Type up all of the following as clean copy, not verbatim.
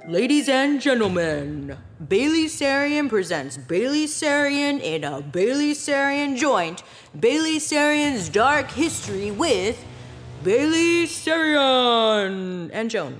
Ladies and gentlemen, Bailey Sarian presents Bailey Sarian in a Bailey Sarian joint, Bailey Sarian's Dark History with Bailey Sarian and Joan.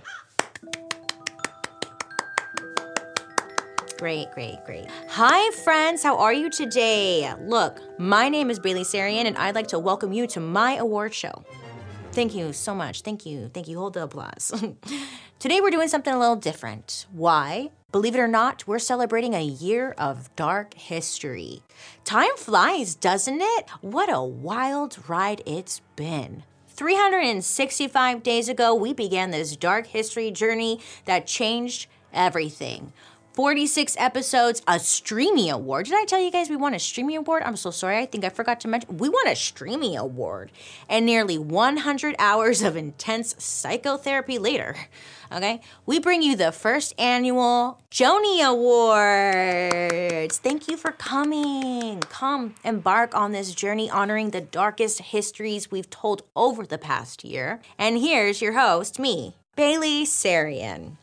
Great. Hi, friends. How are you today? Look, my name is Bailey Sarian, and I'd like to welcome you to my award show. Thank you so much. Thank you. Hold the applause. Today, we're doing something a little different. Why? Believe it or not, we're celebrating a year of dark history. Time flies, doesn't it? What a wild ride it's been. 365 days ago, we began this dark history journey that changed everything. 46 episodes, a Streamy Award. Did I tell you guys we won a Streamy Award? I'm so sorry. I think I forgot to mention. We won a Streamy Award. And nearly 100 hours of intense psychotherapy later, okay, we bring you the first annual Joni Awards. Thank you for coming. Come embark on this journey honoring the darkest histories we've told over the past year. And here's your host, me, Bailey Sarian.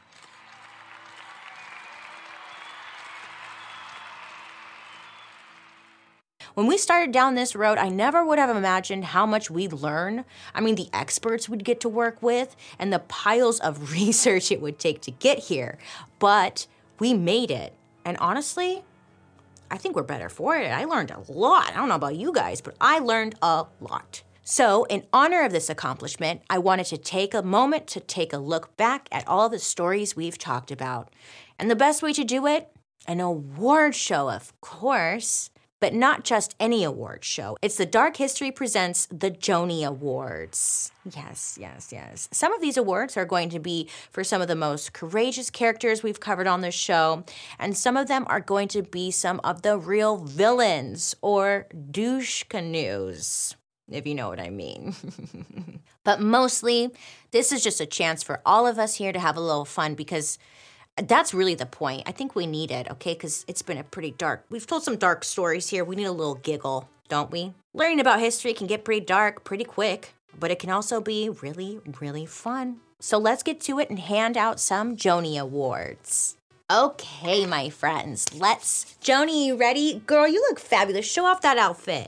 When we started down this road, I never would have imagined how much we'd learn. I mean, the experts we'd get to work with and the piles of research it would take to get here. But we made it. And honestly, I think we're better for it. I learned a lot. I don't know about you guys, but I learned a lot. So in honor of this accomplishment, I wanted to take a moment to take a look back at all the stories we've talked about. And the best way to do it? An award show, of course. But not just any award show. It's the Dark History Presents the Joni Awards. Yes. Some of these awards are going to be for some of the most courageous characters we've covered on this show, and some of them are going to be some of the real villains or douche canoes, if you know what I mean. But mostly, this is just a chance for all of us here to have a little fun because that's really the point. I think we need it, okay? Because it's been a pretty dark. We've told some dark stories here. We need a little giggle, don't we? Learning about history can get pretty dark pretty quick, but it can also be really, really fun. So let's get to it and hand out some Joni Awards. Okay, my friends, let's. Joni, you ready? Girl, you look fabulous. Show off that outfit.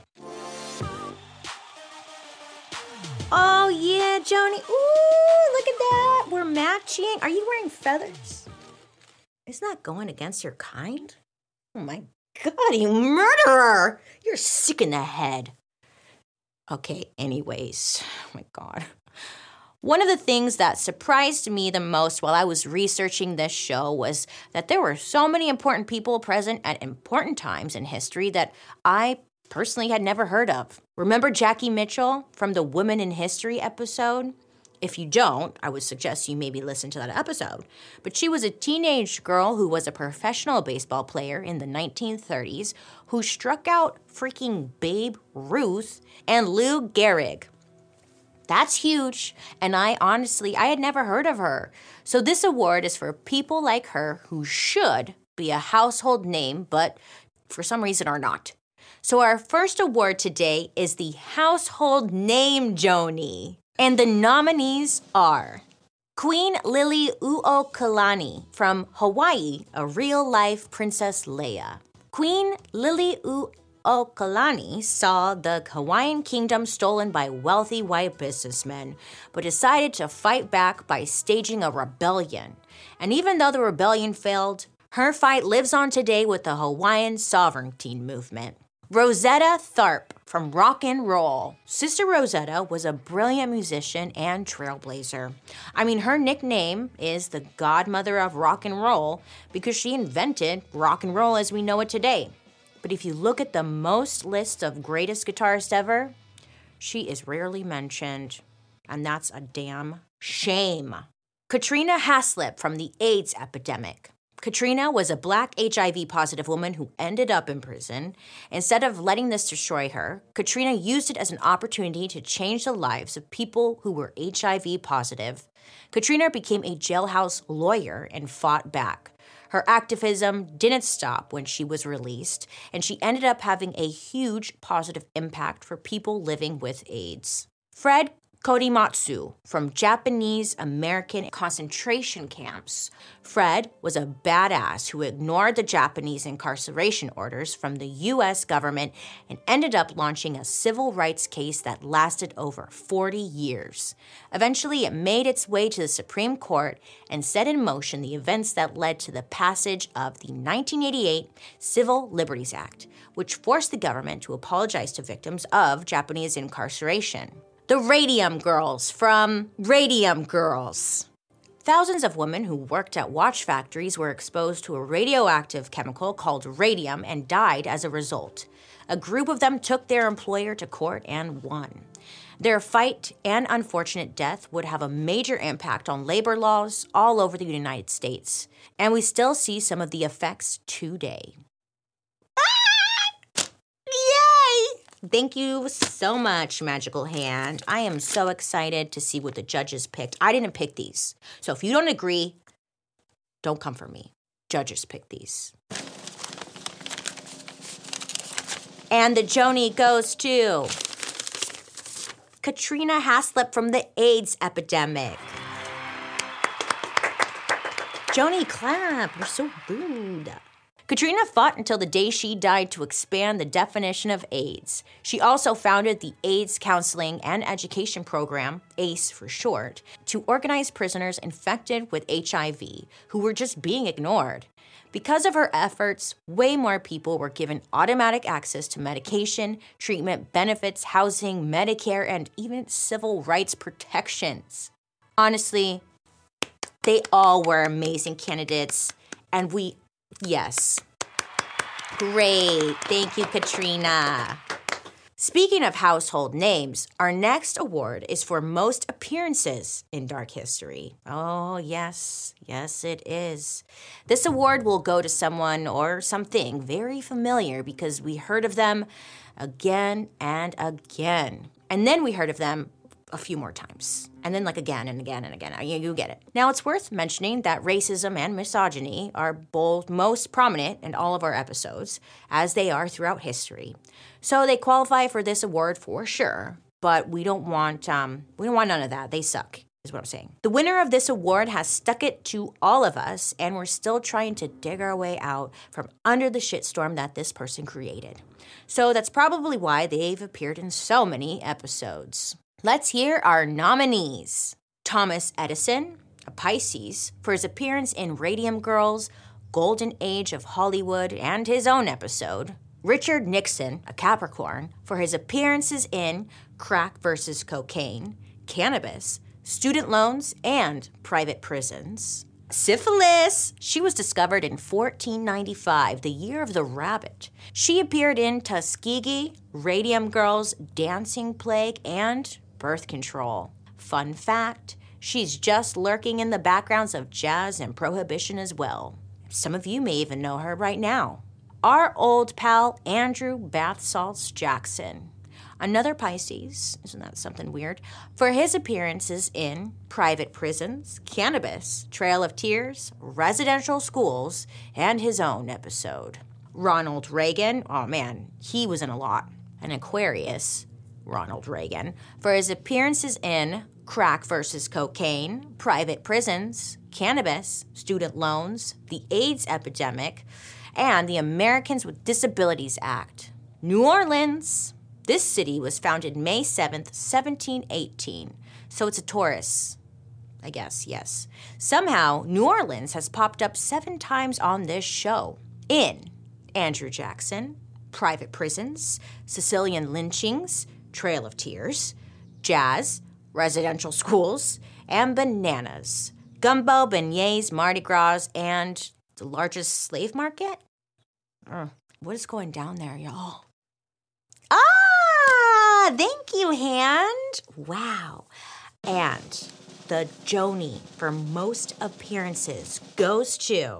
Oh, yeah, Joni. Ooh, look at that. We're matching. Are you wearing feathers? Isn't that going against your kind? Oh my God, you murderer! You're sick in the head. Okay, anyways, oh my God. One of the things that surprised me the most while I was researching this show was that there were so many important people present at important times in history that I personally had never heard of. Remember Jackie Mitchell from the Women in History episode? If you don't, I would suggest you maybe listen to that episode. But she was a teenage girl who was a professional baseball player in the 1930s who struck out freaking Babe Ruth and Lou Gehrig. That's huge, and I had never heard of her. So this award is for people like her who should be a household name, but for some reason are not. So our first award today is the Household Name Joni. And the nominees are Queen Liliuokalani from Hawaii, a real-life Princess Leia. Queen Liliuokalani saw the Hawaiian kingdom stolen by wealthy white businessmen, but decided to fight back by staging a rebellion. And even though the rebellion failed, her fight lives on today with the Hawaiian sovereignty movement. Rosetta Tharpe from Rock and Roll. Sister Rosetta was a brilliant musician and trailblazer. I mean, her nickname is the godmother of rock and roll because she invented rock and roll as we know it today. But if you look at the most lists of greatest guitarists ever, she is rarely mentioned, and that's a damn shame. Katrina Haslip from the AIDS epidemic. Katrina was a Black HIV-positive woman who ended up in prison. Instead of letting this destroy her, Katrina used it as an opportunity to change the lives of people who were HIV positive. Katrina became a jailhouse lawyer and fought back. Her activism didn't stop when she was released, and she ended up having a huge positive impact for people living with AIDS. Fred Korimatsu from Japanese American concentration camps. Fred was a badass who ignored the Japanese incarceration orders from the U.S. government and ended up launching a civil rights case that lasted over 40 years. Eventually, it made its way to the Supreme Court and set in motion the events that led to the passage of the 1988 Civil Liberties Act, which forced the government to apologize to victims of Japanese incarceration. The Radium Girls from Radium Girls. Thousands of women who worked at watch factories were exposed to a radioactive chemical called radium and died as a result. A group of them took their employer to court and won. Their fight and unfortunate death would have a major impact on labor laws all over the United States, and we still see some of the effects today. Thank you so much, Magical Hand. I am so excited to see what the judges picked. I didn't pick these. So if you don't agree, don't come for me. Judges picked these. And the Joni goes to Katrina Haslip from the AIDS epidemic. Joni, clap. You're so rude. Katrina fought until the day she died to expand the definition of AIDS. She also founded the AIDS Counseling and Education Program, ACE for short, to organize prisoners infected with HIV who were just being ignored. Because of her efforts, way more people were given automatic access to medication, treatment, benefits, housing, Medicare, and even civil rights protections. Honestly, they all were amazing candidates, and yes. Great. Thank you, Katrina. Speaking of household names, our next award is for most appearances in Dark History. Oh, yes. Yes, it is. This award will go to someone or something very familiar because we heard of them again and again. And then we heard of them a few more times. And then again and again and again. You get it. Now, it's worth mentioning that racism and misogyny are both most prominent in all of our episodes, as they are throughout history. So they qualify for this award for sure, but we don't want none of that. They suck, is what I'm saying. The winner of this award has stuck it to all of us, and we're still trying to dig our way out from under the shitstorm that this person created. So that's probably why they've appeared in so many episodes. Let's hear our nominees. Thomas Edison, a Pisces, for his appearance in Radium Girls, Golden Age of Hollywood, and his own episode. Richard Nixon, a Capricorn, for his appearances in Crack vs. Cocaine, Cannabis, Student Loans, and Private Prisons. Syphilis! She was discovered in 1495, the year of the rabbit. She appeared in Tuskegee, Radium Girls, Dancing Plague, and Birth Control. Fun fact, she's just lurking in the backgrounds of jazz and prohibition as well. Some of you may even know her right now. Our old pal, Andrew Bath Salts Jackson. Another Pisces, isn't that something weird? For his appearances in Private Prisons, Cannabis, Trail of Tears, Residential Schools, and his own episode. Ronald Reagan, oh man, he was in a lot. An Aquarius, Ronald Reagan, for his appearances in Crack vs. Cocaine, Private Prisons, Cannabis, Student Loans, the AIDS Epidemic, and the Americans with Disabilities Act. New Orleans. This city was founded May 7th, 1718, so it's a Taurus, I guess, yes. Somehow, New Orleans has popped up 7 times on this show in Andrew Jackson, Private Prisons, Sicilian Lynchings, Trail of Tears, Jazz, Residential Schools, and Bananas, Gumbo, Beignets, Mardi Gras, and the largest slave market? What is going down there, y'all? Thank you, Hand. Wow. And the Joni for most appearances goes to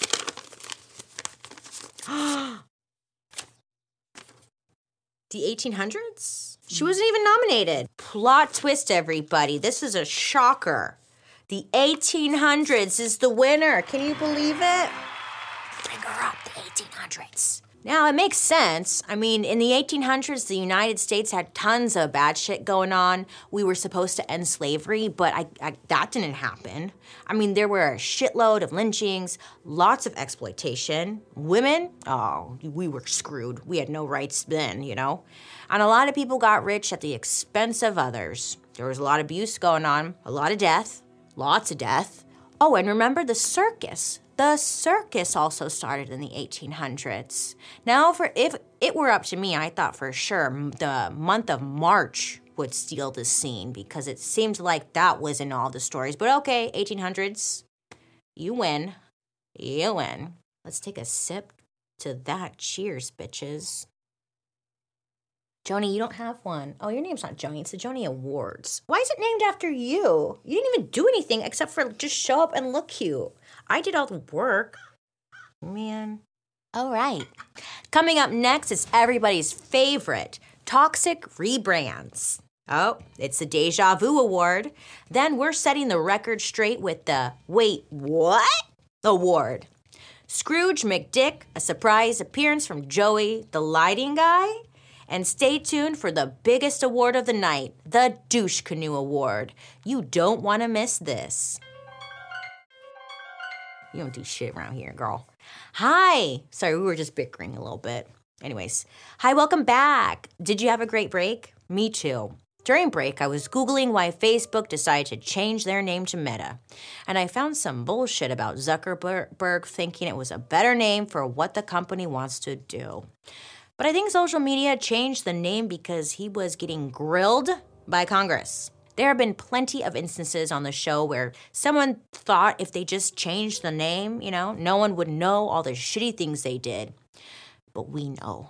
the 1800s? She wasn't even nominated. Plot twist, everybody. This is a shocker. The 1800s is the winner. Can you believe it? Bring her up, the 1800s. Now, it makes sense. I mean, in the 1800s, the United States had tons of bad shit going on. We were supposed to end slavery, but that didn't happen. I mean, there were a shitload of lynchings, lots of exploitation. Women, oh, we were screwed. We had no rights then, you know? And a lot of people got rich at the expense of others. There was a lot of abuse going on, a lot of death, lots of death. Oh, and remember the circus. The circus also started in the 1800s. Now, if it were up to me, I thought for sure the month of March would steal the scene because it seemed like that was in all the stories. But okay, 1800s, you win. You win. Let's take a sip to that. Cheers, bitches. Joni, you don't have one. Oh, your name's not Joni. It's the Joni Awards. Why is it named after you? You didn't even do anything except for just show up and look cute. I did all the work. Man. All right. Coming up next is everybody's favorite, toxic rebrands. Oh, it's the Deja Vu Award. Then we're setting the record straight with the Wait, What? Award. Scrooge McDick, a surprise appearance from Joey, the lighting guy. And stay tuned for the biggest award of the night, the Douche Canoe Award. You don't want to miss this. You don't do shit around here, girl. Hi. Sorry, we were just bickering a little bit. Anyways, hi, welcome back. Did you have a great break? Me too. During break, I was Googling why Facebook decided to change their name to Meta. And I found some bullshit about Zuckerberg thinking it was a better name for what the company wants to do. But I think social media changed the name because he was getting grilled by Congress. There have been plenty of instances on the show where someone thought if they just changed the name, no one would know all the shitty things they did. But we know.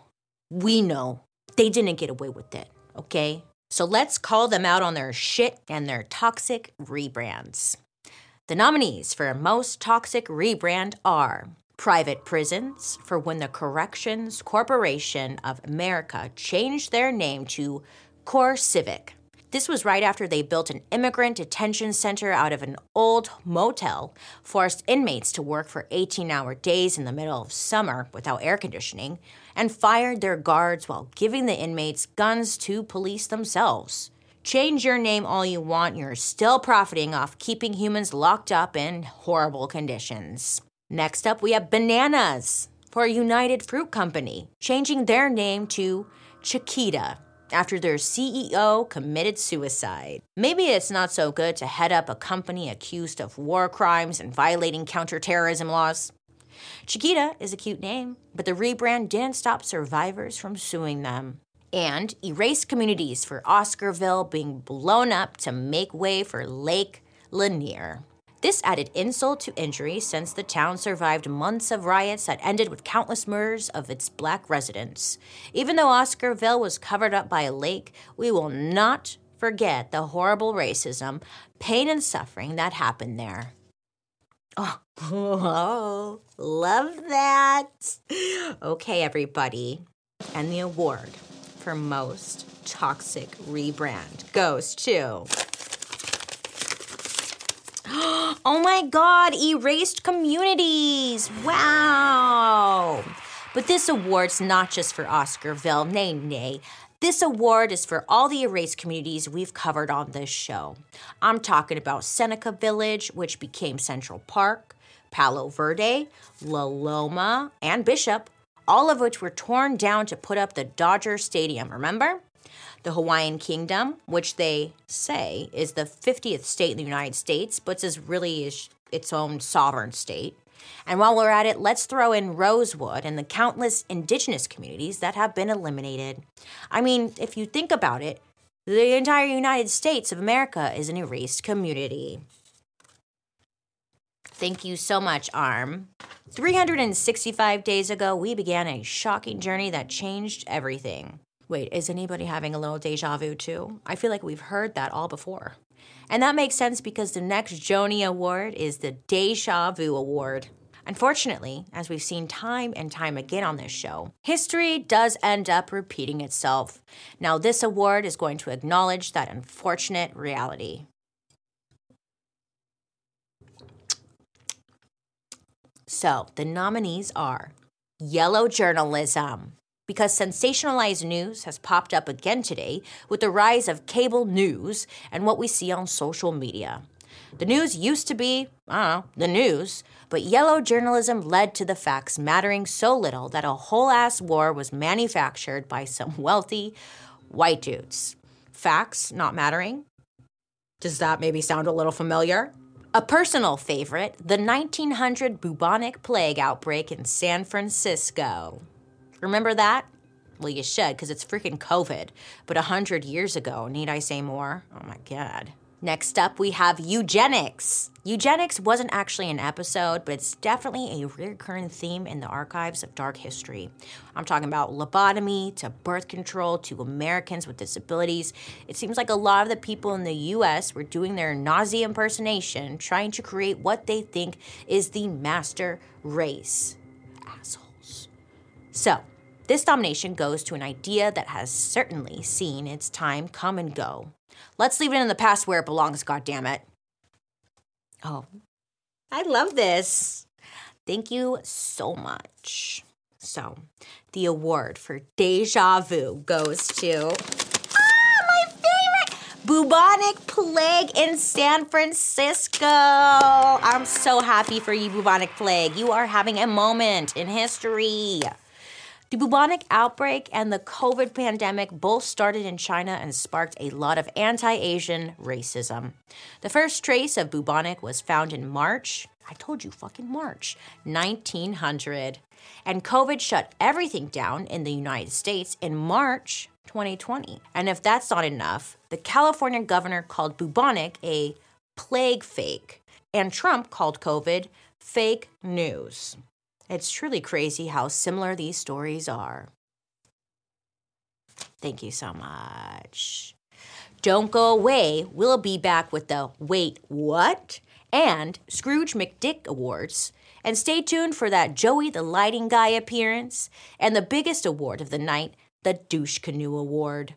They didn't get away with it, okay? So let's call them out on their shit and their toxic rebrands. The nominees for most toxic rebrand are Private Prisons, for when the Corrections Corporation of America changed their name to CoreCivic. This was right after they built an immigrant detention center out of an old motel, forced inmates to work for 18-hour days in the middle of summer without air conditioning, and fired their guards while giving the inmates guns to police themselves. Change your name all you want, you're still profiting off keeping humans locked up in horrible conditions. Next up, we have Bananas, for United Fruit Company, changing their name to Chiquita after their CEO committed suicide. Maybe it's not so good to head up a company accused of war crimes and violating counterterrorism laws. Chiquita is a cute name, but the rebrand didn't stop survivors from suing them. And Erased Communities, for Oscarville being blown up to make way for Lake Lanier. This added insult to injury since the town survived months of riots that ended with countless murders of its black residents. Even though Oscarville was covered up by a lake, we will not forget the horrible racism, pain, and suffering that happened there. Oh, love that. Okay, everybody. And the award for most toxic rebrand goes to... Oh my God, Erased Communities. Wow. But this award's not just for Oscarville. Nay. This award is for all the erased communities we've covered on this show. I'm talking about Seneca Village, which became Central Park, Palo Verde, La Loma, and Bishop, all of which were torn down to put up the Dodger Stadium, remember? The Hawaiian Kingdom, which they say is the 50th state in the United States, but is really its own sovereign state. And while we're at it, let's throw in Rosewood and the countless indigenous communities that have been eliminated. I mean, if you think about it, the entire United States of America is an erased community. Thank you so much, ARM. 365 days ago, we began a shocking journey that changed everything. Wait, is anybody having a little deja vu too? I feel like we've heard that all before. And that makes sense because the next Joni Award is the Deja Vu Award. Unfortunately, as we've seen time and time again on this show, history does end up repeating itself. Now, this award is going to acknowledge that unfortunate reality. So, the nominees are yellow journalism. Because sensationalized news has popped up again today with the rise of cable news and what we see on social media. The news used to be, the news, but yellow journalism led to the facts mattering so little that a whole-ass war was manufactured by some wealthy white dudes. Facts not mattering? Does that maybe sound a little familiar? A personal favorite, the 1900 bubonic plague outbreak in San Francisco. Remember that? Well, you should, because it's freaking COVID. But 100 years ago, need I say more? Oh my God. Next up, we have eugenics. Eugenics wasn't actually an episode, but it's definitely a recurring theme in the archives of dark history. I'm talking about lobotomy to birth control to Americans with disabilities. It seems like a lot of the people in the U.S. were doing their Nazi impersonation, trying to create what they think is the master race. Assholes. So, this nomination goes to an idea that has certainly seen its time come and go. Let's leave it in the past where it belongs, goddammit. Oh, I love this. Thank you so much. So, the award for Deja Vu goes to my favorite bubonic plague in San Francisco. I'm so happy for you, bubonic plague. You are having a moment in history. The bubonic outbreak and the COVID pandemic both started in China and sparked a lot of anti-Asian racism. The first trace of bubonic was found in March, 1900. And COVID shut everything down in the United States in March 2020. And if that's not enough, the California governor called bubonic a plague fake, and Trump called COVID fake news. It's truly crazy how similar these stories are. Thank you so much. Don't go away. We'll be back with the Wait, What? And Scrooge McDick Awards. And stay tuned for that Joey the Lighting Guy appearance and the biggest award of the night, the Douche Canoe Award.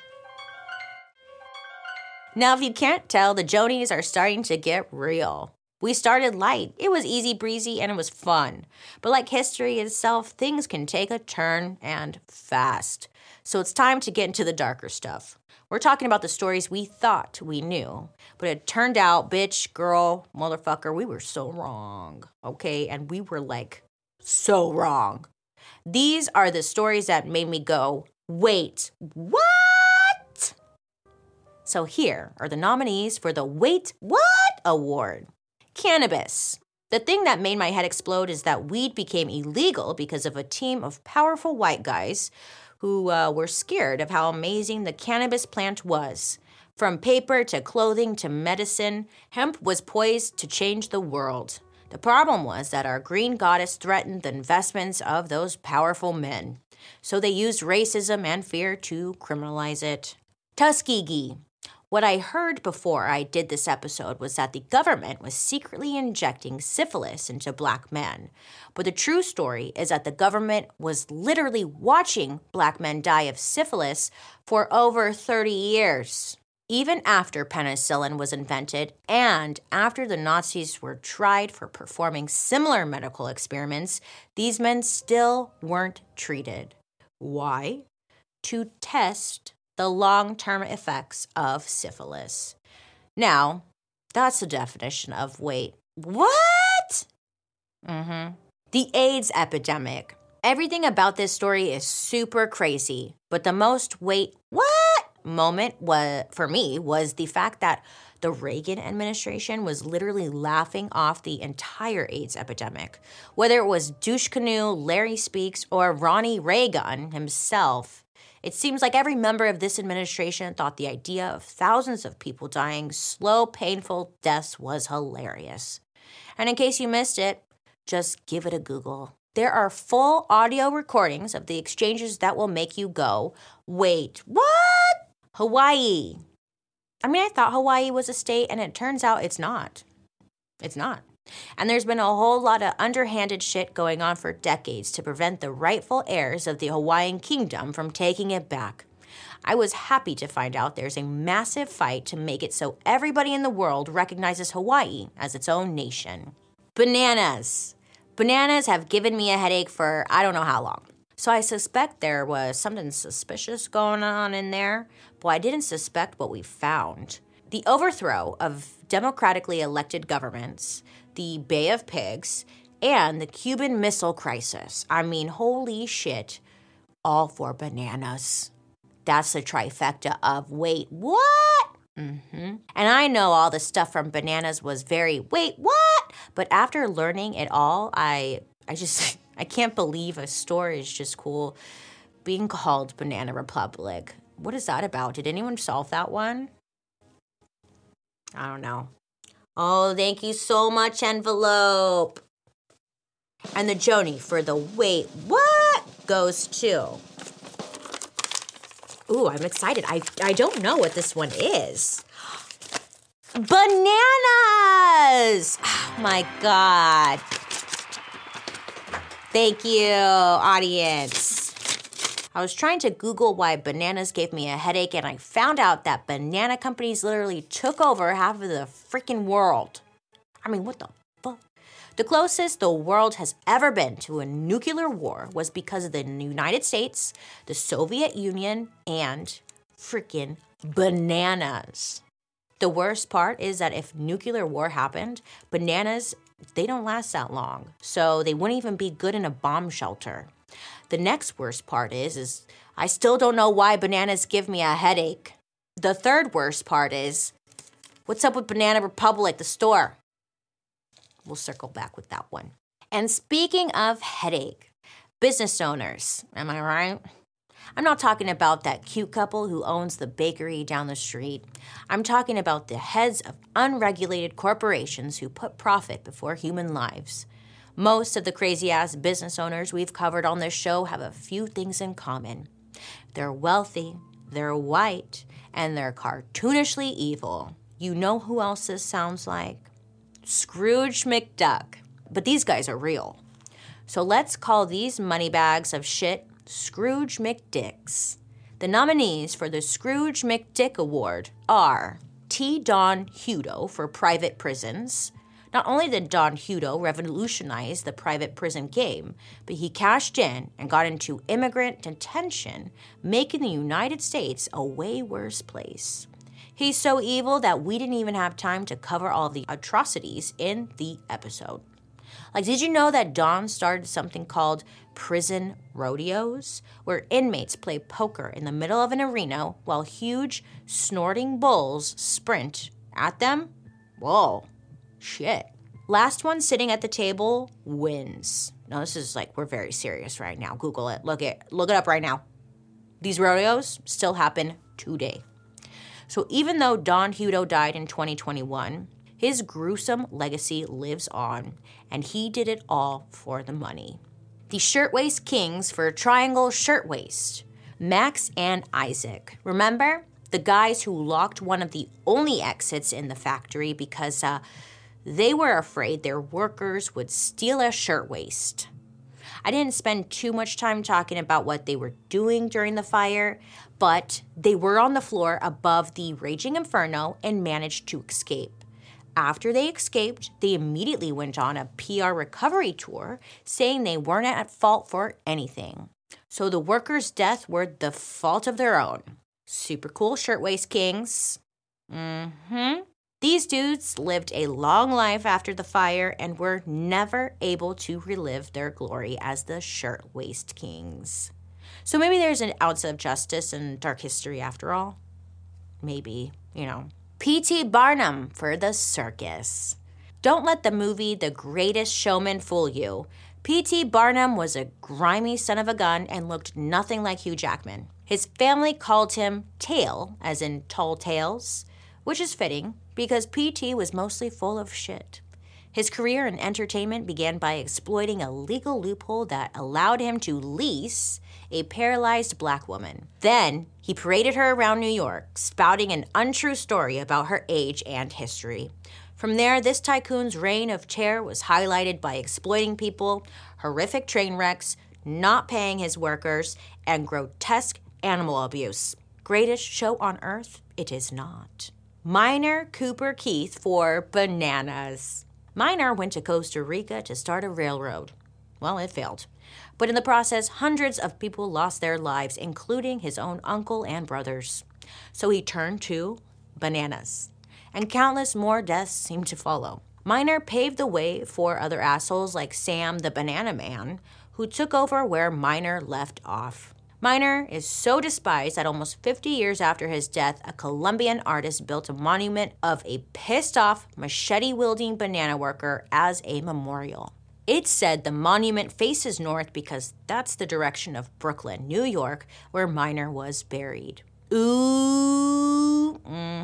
Now, if you can't tell, the Jonies are starting to get real. We started light. It was easy breezy and it was fun. But like history itself, things can take a turn and fast. So it's time to get into the darker stuff. We're talking about the stories we thought we knew. But it turned out, bitch, girl, motherfucker, we were so wrong. Okay? And we were like, so wrong. These are the stories that made me go, wait, what? So here are the nominees for the Wait, What? Award. Cannabis. The thing that made my head explode is that weed became illegal because of a team of powerful white guys who were scared of how amazing the cannabis plant was. From paper to clothing to medicine, hemp was poised to change the world. The problem was that our green goddess threatened the investments of those powerful men. So they used racism and fear to criminalize it. Tuskegee. What I heard before I did this episode was that the government was secretly injecting syphilis into black men. But the true story is that the government was literally watching black men die of syphilis for over 30 years. Even after penicillin was invented and after the Nazis were tried for performing similar medical experiments, these men still weren't treated. Why? To test the long-term effects of syphilis. Now, that's the definition of wait, what? The AIDS epidemic. Everything about this story is super crazy, but the most wait, what moment for me was the fact that the Reagan administration was literally laughing off the entire AIDS epidemic. Whether it was Douche Canoe, Larry Speaks, or Ronnie Reagan himself, it seems like every member of this administration thought the idea of thousands of people dying slow, painful deaths was hilarious. And in case you missed it, just give it a Google. There are full audio recordings of the exchanges that will make you go, wait, what? Hawaii. I thought Hawaii was a state, and it turns out it's not. It's not. And there's been a whole lot of underhanded shit going on for decades to prevent the rightful heirs of the Hawaiian kingdom from taking it back. I was happy to find out there's a massive fight to make it so everybody in the world recognizes Hawaii as its own nation. Bananas. Bananas have given me a headache for I don't know how long. So I suspect there was something suspicious going on in there, but I didn't suspect what we found. The overthrow of democratically elected governments, the Bay of Pigs, and the Cuban Missile Crisis. I mean, holy shit, all for bananas. That's the trifecta of wait, what? And I know all the stuff from bananas was very, wait, what? But after learning it all, I can't believe a store is just cool being called Banana Republic. What is that about? Did anyone solve that one? I don't know. Oh, thank you so much, envelope. And the Joni for the wait, what? Goes to. Ooh, I'm excited. I don't know what this one is. Bananas! Oh, my God. Thank you, audience. I was trying to Google why bananas gave me a headache, and I found out that banana companies literally took over half of the freaking world. I mean, what the fuck? The closest the world has ever been to a nuclear war was because of the United States, the Soviet Union, and freaking bananas. The worst part is that if nuclear war happened, bananas, they don't last that long, so they wouldn't even be good in a bomb shelter. The next worst part is I still don't know why bananas give me a headache. The third worst part is, what's up with Banana Republic, the store? We'll circle back with that one. And speaking of headache, business owners, am I right? I'm not talking about that cute couple who owns the bakery down the street. I'm talking about the heads of unregulated corporations who put profit before human lives. Most of the crazy-ass business owners we've covered on this show have a few things in common. They're wealthy, they're white, and they're cartoonishly evil. You know who else this sounds like? Scrooge McDuck. But these guys are real. So let's call these moneybags of shit Scrooge McDicks. The nominees for the Scrooge McDick Award are T. Don Hudo for private prisons. Not only did Don Hudo revolutionize the private prison game, but he cashed in and got into immigrant detention, making the United States a way worse place. He's so evil that we didn't even have time to cover all the atrocities in the episode. Like, did you know that Don started something called prison rodeos, where inmates play poker in the middle of an arena while huge, snorting bulls sprint at them? Whoa, shit. Last one sitting at the table wins. No, this is like, we're very serious right now. Google it. Look it up right now. These rodeos still happen today. So even though Don Hudo died in 2021, his gruesome legacy lives on, and he did it all for the money. The Shirtwaist Kings for Triangle Shirtwaist, Max and Isaac. Remember? The guys who locked one of the only exits in the factory because they were afraid their workers would steal a shirtwaist. I didn't spend too much time talking about what they were doing during the fire, but they were on the floor above the raging inferno and managed to escape. After they escaped, they immediately went on a PR recovery tour, saying they weren't at fault for anything. So the workers' death were the fault of their own. Super cool Shirtwaist Kings. These dudes lived a long life after the fire and were never able to relive their glory as the Shirtwaist Kings. So maybe there's an ounce of justice in dark history after all. Maybe, P.T. Barnum for the circus. Don't let the movie The Greatest Showman fool you. P.T. Barnum was a grimy son of a gun and looked nothing like Hugh Jackman. His family called him Tail, as in Tall Tales, which is fitting because P.T. was mostly full of shit. His career in entertainment began by exploiting a legal loophole that allowed him to lease a paralyzed black woman. Then, he paraded her around New York, spouting an untrue story about her age and history. From there, this tycoon's reign of terror was highlighted by exploiting people, horrific train wrecks, not paying his workers, and grotesque animal abuse. Greatest show on earth? It is not. Minor Cooper Keith for bananas. Minor went to Costa Rica to start a railroad. Well, it failed. But in the process, hundreds of people lost their lives, including his own uncle and brothers. So he turned to bananas. And countless more deaths seemed to follow. Minor paved the way for other assholes like Sam the Banana Man, who took over where Minor left off. Minor is so despised that almost 50 years after his death, a Colombian artist built a monument of a pissed-off, machete-wielding banana worker as a memorial. It's said the monument faces north because that's the direction of Brooklyn, New York, where Minor was buried. Ooh,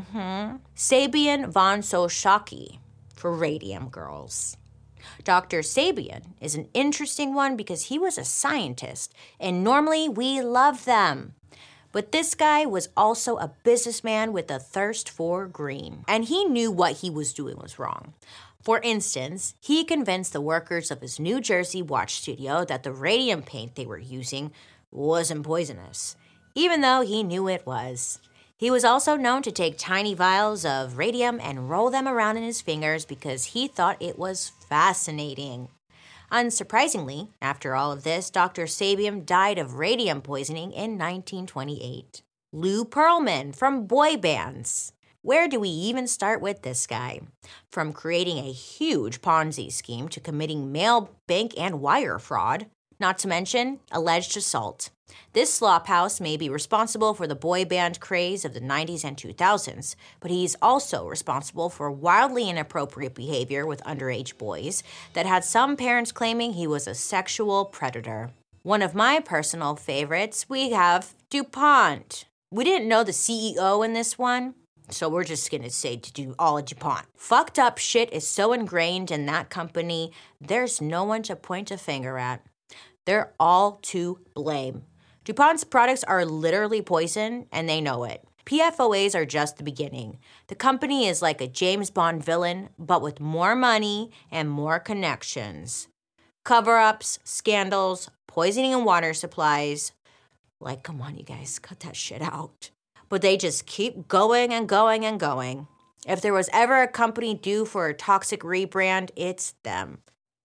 Sabian von Soshaki for Radium Girls. Dr. Sabian is an interesting one because he was a scientist, and normally we love them. But this guy was also a businessman with a thirst for green, and he knew what he was doing was wrong. For instance, he convinced the workers of his New Jersey watch studio that the radium paint they were using wasn't poisonous, even though he knew it was. He was also known to take tiny vials of radium and roll them around in his fingers because he thought it was fascinating. Unsurprisingly, after all of this, Dr. Sabian died of radium poisoning in 1928. Lou Pearlman from boy bands. Where do we even start with this guy? From creating a huge Ponzi scheme to committing mail, bank, and wire fraud, not to mention alleged assault. This slophouse may be responsible for the boy band craze of the 90s and 2000s, but he's also responsible for wildly inappropriate behavior with underage boys that had some parents claiming he was a sexual predator. One of my personal favorites, we have DuPont. We didn't know the CEO in this one, so we're just going to say to do all of DuPont. Fucked up shit is so ingrained in that company, there's no one to point a finger at. They're all to blame. DuPont's products are literally poison, and they know it. PFOAs are just the beginning. The company is like a James Bond villain, but with more money and more connections. Cover-ups, scandals, poisoning in water supplies. Like, come on, you guys, cut that shit out. But they just keep going and going and going. If there was ever a company due for a toxic rebrand, it's them.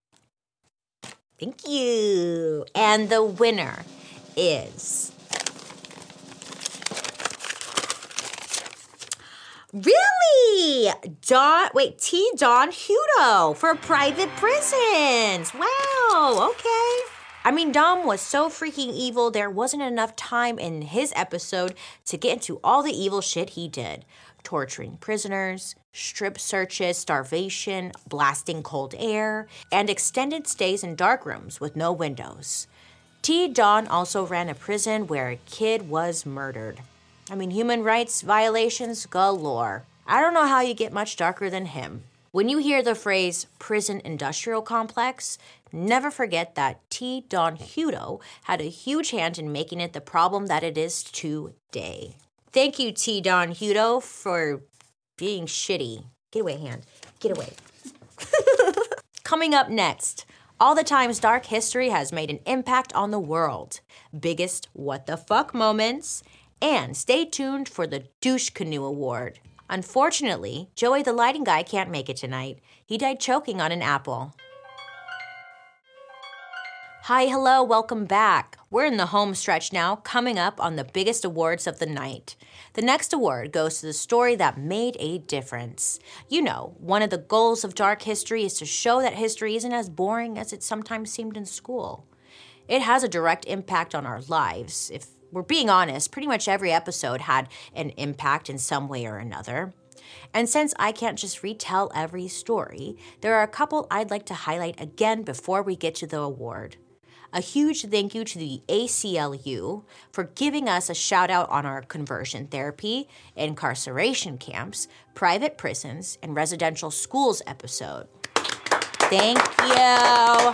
Thank you. And the winner is... Really? T. Don Hudo for private prisons. Wow, okay. I mean, Dom was so freaking evil, there wasn't enough time in his episode to get into all the evil shit he did. Torturing prisoners, strip searches, starvation, blasting cold air, and extended stays in dark rooms with no windows. T. Don also ran a prison where a kid was murdered. I mean, human rights violations galore. I don't know how you get much darker than him. When you hear the phrase prison industrial complex, never forget that T. Don Hudo had a huge hand in making it the problem that it is today. Thank you, T. Don Hudo, for being shitty. Get away, hand. Get away. Coming up next, all the times dark history has made an impact on the world. Biggest what the fuck moments. And stay tuned for the Douche Canoe Award. Unfortunately, Joey the lighting guy can't make it tonight. He died choking on an apple. Hi, hello, welcome back. We're in the home stretch now, coming up on the biggest awards of the night. The next award goes to the story that made a difference. You know, one of the goals of dark history is to show that history isn't as boring as it sometimes seemed in school. It has a direct impact on our lives. If we're being honest, pretty much every episode had an impact in some way or another. And since I can't just retell every story, there are a couple I'd like to highlight again before we get to the award. A huge thank you to the ACLU for giving us a shout out on our conversion therapy, incarceration camps, private prisons, and residential schools episode. Thank you.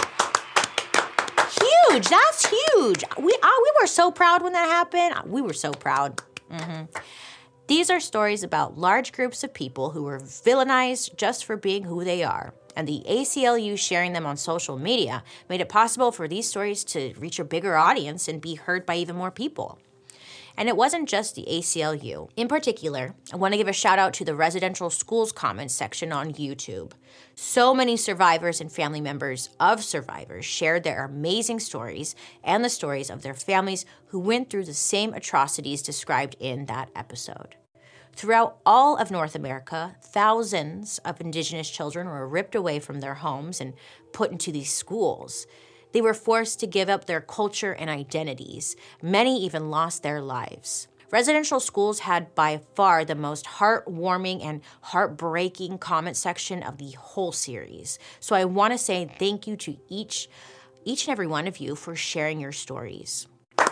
Huge. That's huge. We were so proud when that happened. We were so proud. These are stories about large groups of people who were villainized just for being who they are. And the ACLU sharing them on social media made it possible for these stories to reach a bigger audience and be heard by even more people. And it wasn't just the ACLU. In particular, I want to give a shout out to the residential schools comments section on YouTube. So many survivors and family members of survivors shared their amazing stories and the stories of their families who went through the same atrocities described in that episode. Throughout all of North America, thousands of Indigenous children were ripped away from their homes and put into these schools. They were forced to give up their culture and identities. Many even lost their lives. Residential schools had by far the most heartwarming and heartbreaking comment section of the whole series. So I want to say thank you to each and every one of you for sharing your stories.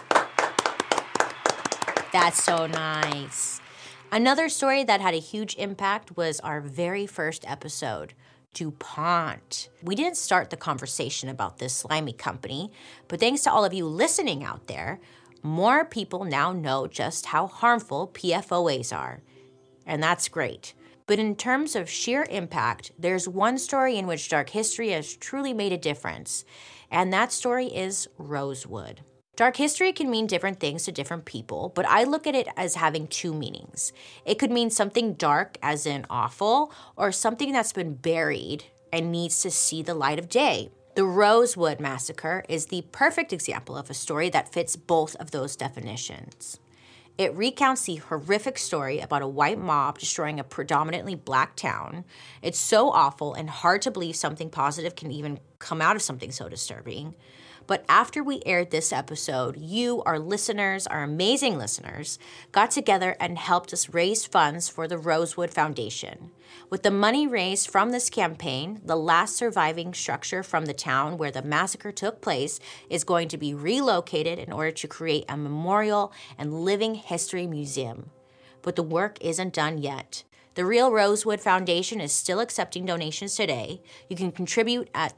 That's so nice. Another story that had a huge impact was our very first episode, DuPont. We didn't start the conversation about this slimy company, but thanks to all of you listening out there, more people now know just how harmful PFOAs are. And that's great. But in terms of sheer impact, there's one story in which Dark History has truly made a difference, and that story is Rosewood. Dark history can mean different things to different people, but I look at it as having two meanings. It could mean something dark, as in awful, or something that's been buried and needs to see the light of day. The Rosewood Massacre is the perfect example of a story that fits both of those definitions. It recounts the horrific story about a white mob destroying a predominantly black town. It's so awful and hard to believe something positive can even come out of something so disturbing. But after we aired this episode, you, our listeners, our amazing listeners, got together and helped us raise funds for the Rosewood Foundation. With the money raised from this campaign, the last surviving structure from the town where the massacre took place is going to be relocated in order to create a memorial and living history museum. But the work isn't done yet. The Real Rosewood Foundation is still accepting donations today. You can contribute at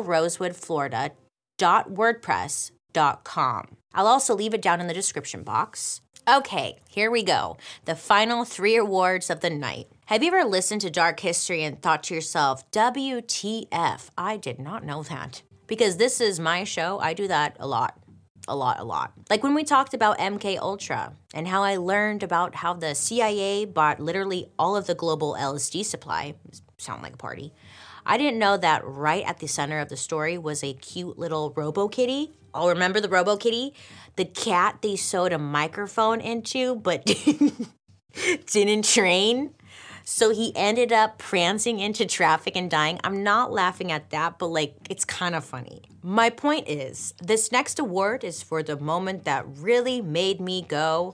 therealrosewoodflorida.wordpress.com. I'll also leave it down in the description box. Okay, here we go. The final 3 awards of the night. Have you ever listened to Dark History and thought to yourself, WTF, I did not know that? Because this is my show, I do that a lot. Like when we talked about MK Ultra and how I learned about how the CIA bought literally all of the global LSD supply. Sound like a party. I didn't know that right at the center of the story was a cute little Robo-Kitty. I'll remember the Robo-Kitty? The cat they sewed a microphone into but didn't train. So he ended up prancing into traffic and dying. I'm not laughing at that, but it's kind of funny. My point is, this next award is for the moment that really made me go,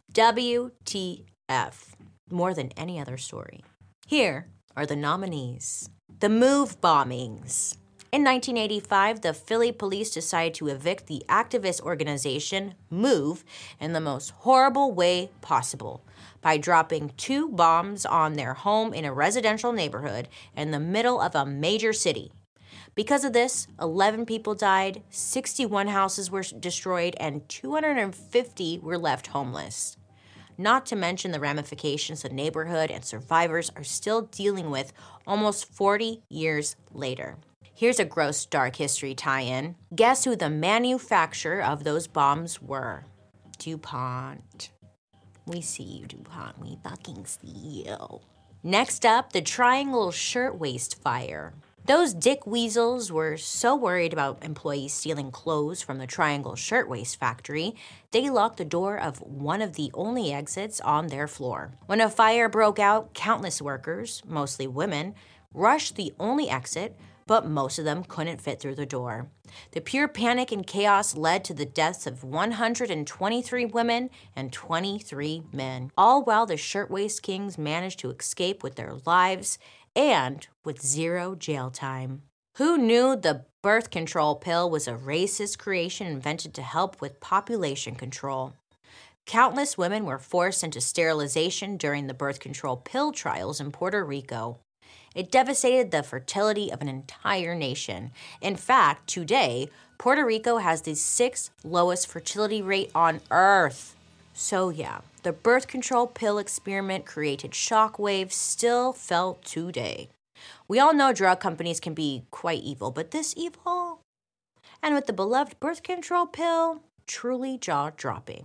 WTF, more than any other story. Here are the nominees. The Move bombings. In 1985, the Philly police decided to evict the activist organization Move in the most horrible way possible by dropping 2 bombs on their home in a residential neighborhood in the middle of a major city. Because of this, 11 people died, 61 houses were destroyed, and 250 were left homeless. Not to mention the ramifications the neighborhood and survivors are still dealing with almost 40 years later. Here's a gross Dark History tie-in. Guess who the manufacturer of those bombs were? DuPont. We see you, DuPont. We fucking see you. Next up, the Triangle Shirtwaist Fire. Those dick weasels were so worried about employees stealing clothes from the Triangle Shirtwaist Factory, they locked the door of one of the only exits on their floor. When a fire broke out, countless workers, mostly women, rushed the only exit, but most of them couldn't fit through the door. The pure panic and chaos led to the deaths of 123 women and 23 men, all while the Shirtwaist Kings managed to escape with their lives and with 0 jail time. Who knew the birth control pill was a racist creation invented to help with population control? Countless women were forced into sterilization during the birth control pill trials in Puerto Rico. It devastated the fertility of an entire nation. In fact, today, Puerto Rico has the 6th lowest fertility rate on Earth. So yeah, the birth control pill experiment created shockwaves still felt today. We all know drug companies can be quite evil, but this evil? And with the beloved birth control pill, truly jaw-dropping.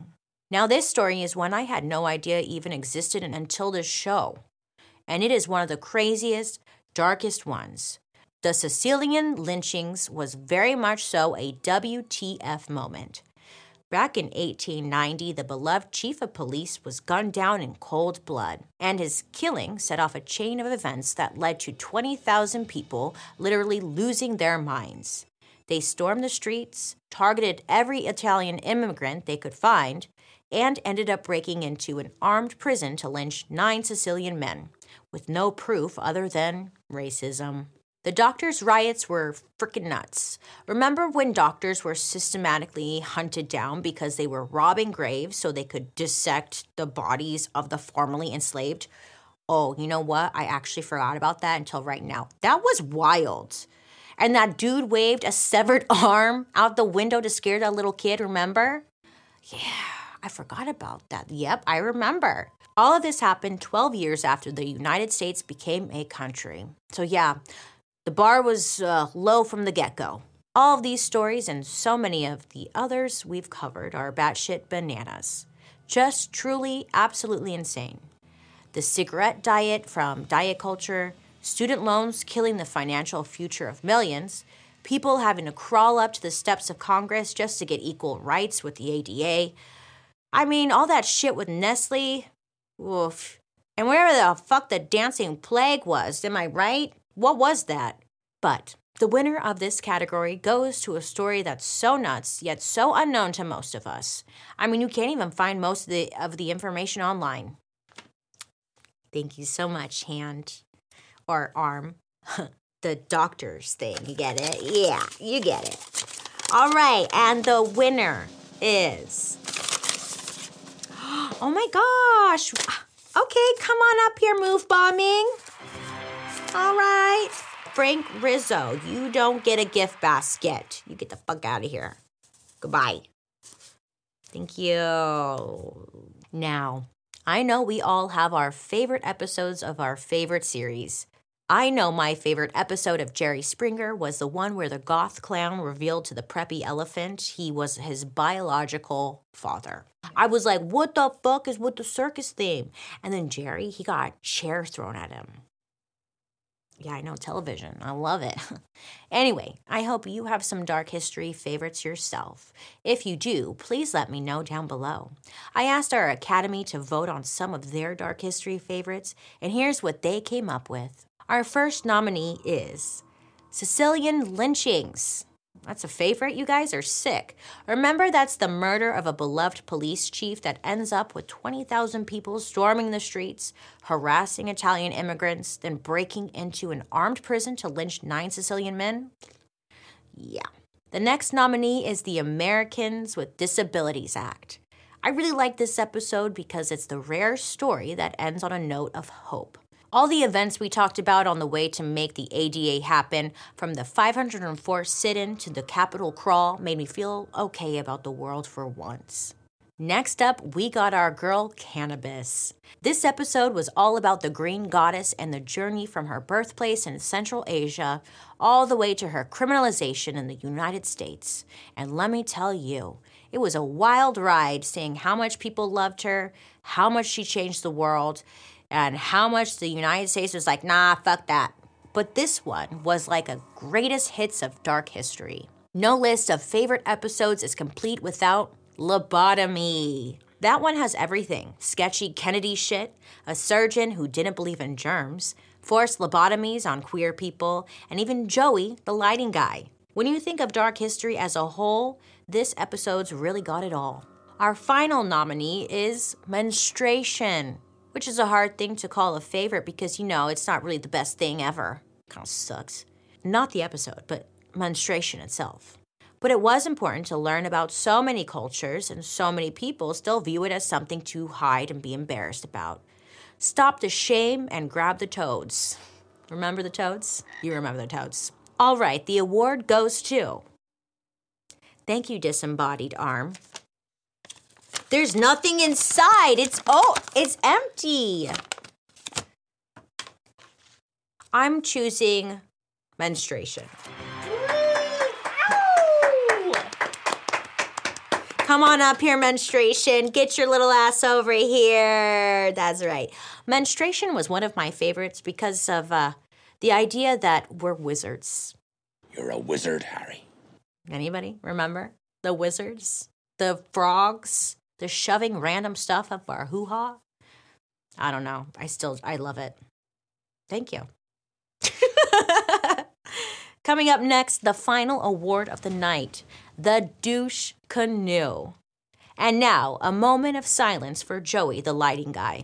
Now, this story is one I had no idea even existed until this show. And it is one of the craziest, darkest ones. The Sicilian lynchings was very much so a WTF moment. Back in 1890, the beloved chief of police was gunned down in cold blood, and his killing set off a chain of events that led to 20,000 people literally losing their minds. They stormed the streets, targeted every Italian immigrant they could find, and ended up breaking into an armed prison to lynch 9 Sicilian men, with no proof other than racism. The doctors' riots were freaking nuts. Remember when doctors were systematically hunted down because they were robbing graves so they could dissect the bodies of the formerly enslaved? Oh, you know what? I actually forgot about that until right now. That was wild. And that dude waved a severed arm out the window to scare that little kid, remember? Yeah, I forgot about that. Yep, I remember. All of this happened 12 years after the United States became a country. So yeah, the bar was low from the get-go. All of these stories and so many of the others we've covered are batshit bananas. Just truly, absolutely insane. The cigarette diet from diet culture, student loans killing the financial future of millions, people having to crawl up to the steps of Congress just to get equal rights with the ADA. I mean, all that shit with Nestle, oof. And wherever the fuck the dancing plague was, am I right? What was that? But the winner of this category goes to a story that's so nuts, yet so unknown to most of us. I mean, you can't even find most of the information online. Thank you so much, hand or arm. The doctor's thing, you get it? Yeah, you get it. All right, and the winner is... Oh my gosh. Okay, come on up here, move bombing. All right. Frank Rizzo, you don't get a gift basket. You get the fuck out of here. Goodbye. Thank you. Now, I know we all have our favorite episodes of our favorite series. I know my favorite episode of Jerry Springer was the one where the goth clown revealed to the preppy elephant he was his biological father. I was like, what the fuck is with the circus theme? And then Jerry, he got a chair thrown at him. Yeah, I know, television. I love it. Anyway, I hope you have some dark history favorites yourself. If you do, please let me know down below. I asked our Academy to vote on some of their dark history favorites, and here's what they came up with. Our first nominee is Sicilian lynchings. That's a favorite? You guys are sick. Remember, that's the murder of a beloved police chief that ends up with 20,000 people storming the streets, harassing Italian immigrants, then breaking into an armed prison to lynch 9 Sicilian men? Yeah. The next nominee is the Americans with Disabilities Act. I really like this episode because it's the rare story that ends on a note of hope. All the events we talked about on the way to make the ADA happen, from the 504 sit-in to the Capitol crawl, made me feel okay about the world for once. Next up, we got our girl, Cannabis. This episode was all about the green goddess and the journey from her birthplace in Central Asia all the way to her criminalization in the United States. And let me tell you, it was a wild ride seeing how much people loved her, how much she changed the world, and how much the United States was like, nah, fuck that. But this one was like a greatest hits of dark history. No list of favorite episodes is complete without lobotomy. That one has everything. Sketchy Kennedy shit, a surgeon who didn't believe in germs, forced lobotomies on queer people, and even Joey, the lighting guy. When you think of dark history as a whole, this episode's really got it all. Our final nominee is menstruation, which is a hard thing to call a favorite because, it's not really the best thing ever. Kind of sucks. Not the episode, but menstruation itself. But it was important to learn about so many cultures, and so many people still view it as something to hide and be embarrassed about. Stop the shame and grab the toads. Remember the toads? You remember the toads. All right, the award goes to... Thank you, disembodied arm. There's nothing inside. It's empty. I'm choosing menstruation. Come on up here, menstruation. Get your little ass over here. That's right. Menstruation was one of my favorites because of the idea that we're wizards. You're a wizard, Harry. Anybody remember? The wizards? The frogs? The shoving random stuff up our hoo-ha? I don't know. I love it. Thank you. Coming up next, the final award of the night, the douche canoe. And now, a moment of silence for Joey, the lighting guy.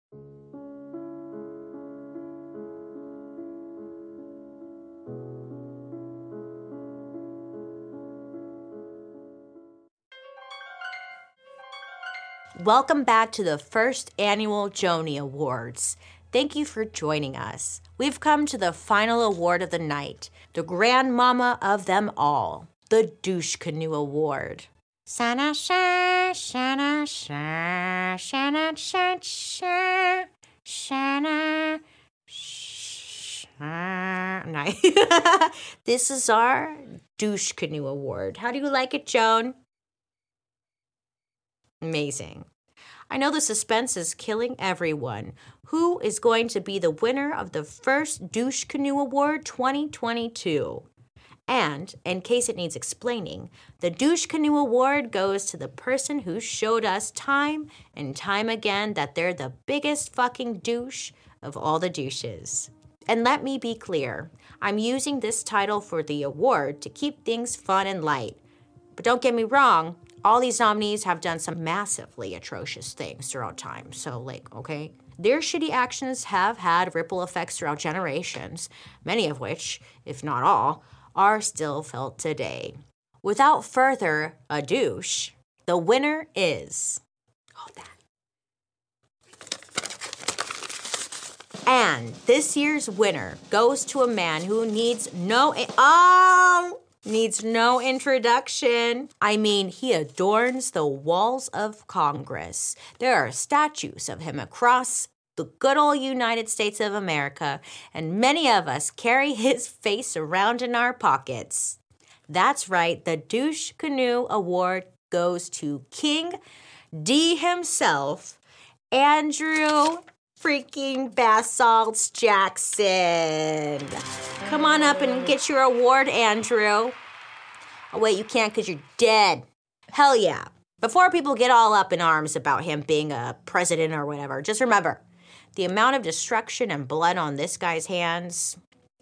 Welcome back to the first annual Joni Awards. Thank you for joining us. We've come to the final award of the night, the grandmama of them all, the Douche Canoe Award. Shana sha, shana sha, shana sha sha, shana sha. Nice. This is our Douche Canoe Award. How do you like it, Joan? Amazing. I know the suspense is killing everyone. Who is going to be the winner of the first Douche Canoe Award 2022? And, in case it needs explaining, the Douche Canoe Award goes to the person who showed us time and time again that they're the biggest fucking douche of all the douches. And let me be clear, I'm using this title for the award to keep things fun and light. But don't get me wrong, all these nominees have done some massively atrocious things throughout time. So, okay? Their shitty actions have had ripple effects throughout generations, many of which, if not all, are still felt today. Without further ado, the winner is... Hold that. And this year's winner goes to a man who needs no introduction. I mean, he adorns the walls of Congress. There are statues of him across the good old United States of America, and many of us carry his face around in our pockets. That's right, the Douche Canoe Award goes to King D himself, Andrew freaking Basalts Jackson. Come on up and get your award, Andrew. Oh, wait, you can't because you're dead. Hell yeah. Before people get all up in arms about him being a president or whatever, just remember, the amount of destruction and blood on this guy's hands,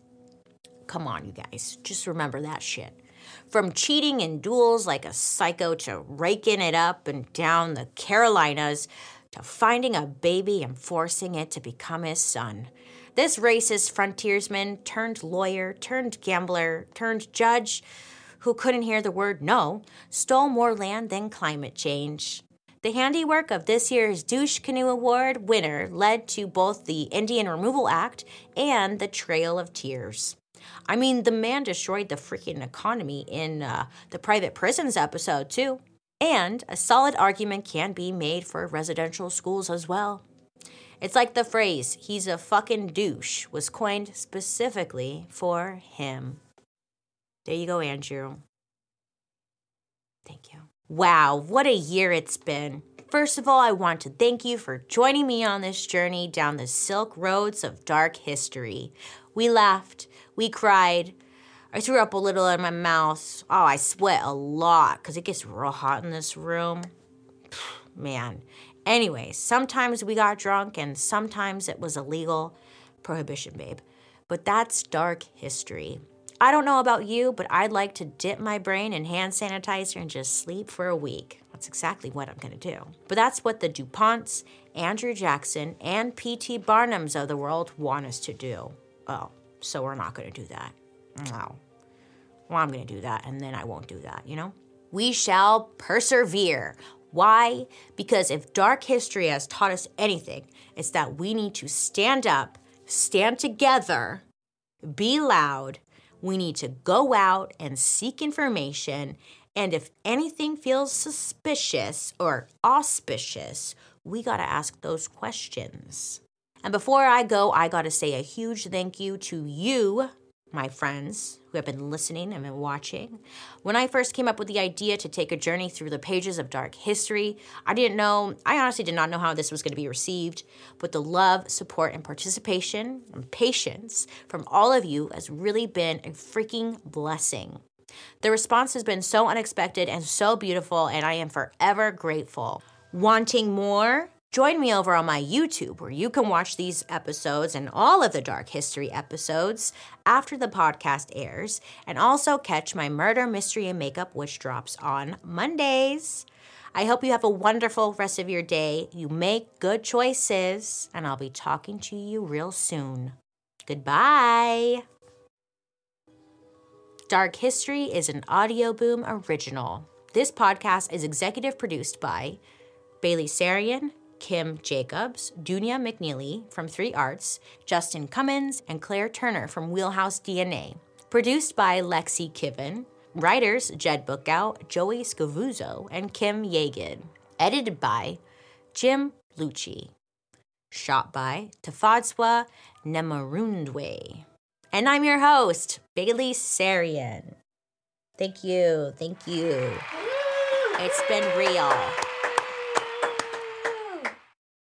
come on, you guys. Just remember that shit. From cheating in duels like a psycho to raking it up and down the Carolinas to finding a baby and forcing it to become his son. This racist frontiersman turned lawyer, turned gambler, turned judge who couldn't hear the word no, stole more land than climate change. The handiwork of this year's Douche Canoe Award winner led to both the Indian Removal Act and the Trail of Tears. I mean, the man destroyed the freaking economy in the private prisons episode, too. And a solid argument can be made for residential schools as well. It's like the phrase, he's a fucking douche, was coined specifically for him. There you go, Andrew. Thank you. Wow, what a year it's been. First of all, I want to thank you for joining me on this journey down the silk roads of dark history. We laughed, we cried, I threw up a little in my mouth. Oh, I sweat a lot because it gets real hot in this room. Man. Anyways, sometimes we got drunk and sometimes it was illegal. Prohibition, babe. But that's dark history. I don't know about you, but I'd like to dip my brain in hand sanitizer and just sleep for a week. That's exactly what I'm going to do. But that's what the DuPonts, Andrew Jackson, and P.T. Barnums of the world want us to do. Oh, so we're not going to do that. No. Well, I'm going to do that, and then I won't do that, you know? We shall persevere. Why? Because if dark history has taught us anything, it's that we need to stand up, stand together, be loud. We need to go out and seek information, and if anything feels suspicious or auspicious, we got to ask those questions. And before I go, I got to say a huge thank you to you, my friends who have been listening and been watching. When I first came up with the idea to take a journey through the pages of dark history, I honestly did not know how this was going to be received, but the love, support, and participation and patience from all of you has really been a freaking blessing. The response has been so unexpected and so beautiful, and I am forever grateful. Wanting more? Join me over on my YouTube, where you can watch these episodes and all of the Dark History episodes after the podcast airs, and also catch my Murder, Mystery, and Makeup, which drops on Mondays. I hope you have a wonderful rest of your day. You make good choices, and I'll be talking to you real soon. Goodbye. Dark History is an Audio Boom original. This podcast is executive produced by Bailey Sarian, Kim Jacobs, Dunya McNeely from 3 Arts, Justin Cummins, and Claire Turner from Wheelhouse DNA. Produced by Lexi Kiven. Writers Jed Bookout, Joey Scavuzzo, and Kim Yeagid. Edited by Jim Lucci. Shot by Tafadswa Nemarundwe. And I'm your host, Bailey Sarian. Thank you. It's been real.